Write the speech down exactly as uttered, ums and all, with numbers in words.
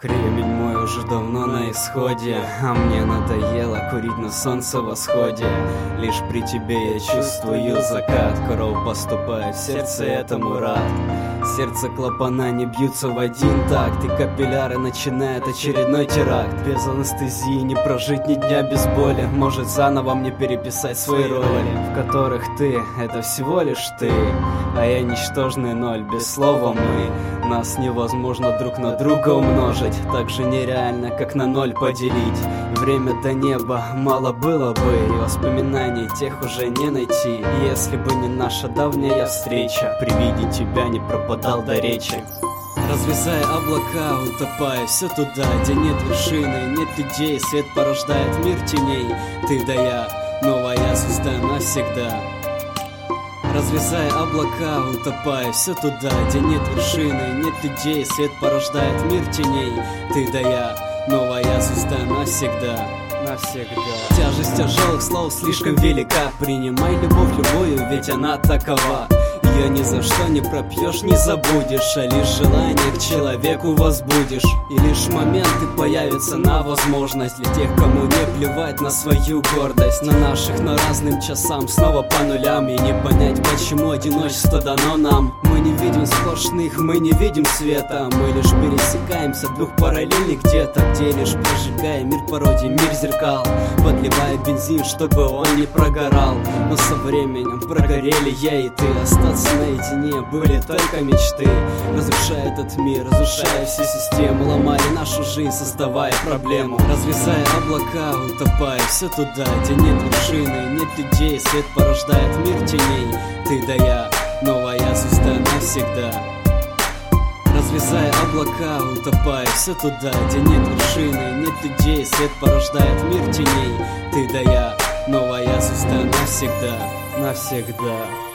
Кремень мой уже давно на исходе, а мне надоело курить на солнцевосходе. Лишь при тебе я чувствую закат, кровь поступает в сердце, этому рад. Сердце клапана не бьются в один такт, и капилляры начинает очередной теракт. Без анестезии не прожить ни дня без боли. Может заново мне переписать свои роли, в которых ты — это всего лишь ты, а я ничтожный ноль. Без слова мы, нас невозможно друг на друга умножить, так же нереально, как на ноль поделить. Время до неба мало было бы, и воспоминаний тех уже не найти. Если бы не наша давняя встреча, при виде тебя не пропадал до речи. Разрезая облака, утопая все туда, где нет вершины, нет людей, свет порождает мир теней. Ты да я, новая звезда навсегда. Разрезая облака, утопая все туда, где нет вершины, нет людей, свет порождает мир теней. Ты да я, новая звезда навсегда. Навсегда. Тяжесть тяжелых слов слишком велика. Принимай любовь любую, ведь она такова. Ее ни за что не пропьешь, не забудешь, а лишь желание к человеку возбудишь. И лишь моменты появятся на возможность для тех, кому не плевать на свою гордость. На наших, но разным часам снова по нулям, и не понять, почему одиночество дано нам. Мы не видим сплошных, мы не видим света, мы лишь пересекаемся двух параллельных где-то, где лишь прожигая мир пародий, мир зеркал, подливая бензин, чтобы он не прогорал. Но со временем прогорели я и ты, остаться наедине были только мечты. Разрушая этот мир, разрушая всю систему, ломая нашу жизнь, создавая проблему. Разрезая облака, утопая все туда, где нет вершины, нет людей, свет порождает мир теней. Ты да я, новая звезда навсегда. Разрезая облака, утопая все туда, где нет вершины, нет людей, свет порождает мир теней. Ты да я, новая звезда навсегда, навсегда.